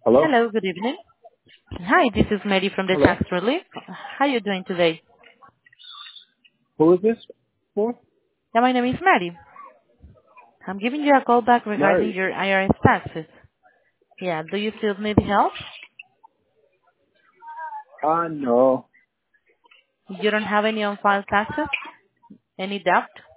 Hello? Hello, good evening. Hi, this is Mary from the Hello? Tax Relief. How are you doing today? Who is this for? Yeah, my name is Mary. I'm giving you a call back regarding Mary. your IRS taxes. Yeah, do you still need help? No. You don't have any on-file taxes? Any debt?